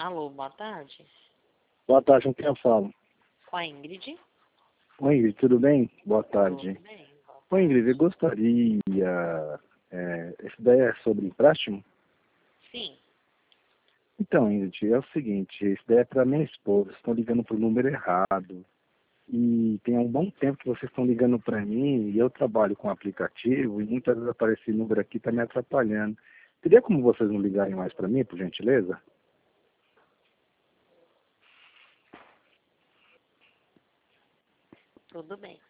Alô, boa tarde. Boa tarde, com quem eu falo? Com a Ingrid? Oi, Ingrid, tudo bem? Boa tarde. Tudo bem? Oi, Ingrid, eu gostaria... essa ideia é sobre empréstimo? Sim. Então, Ingrid, é o seguinte, essa ideia é para minha esposa, estão ligando para o número errado. E tem um bom tempo que vocês estão ligando para mim e eu trabalho com aplicativo e muitas vezes aparece esse número aqui, está me atrapalhando. Teria como vocês não ligarem mais para mim, por gentileza? Tudo bem.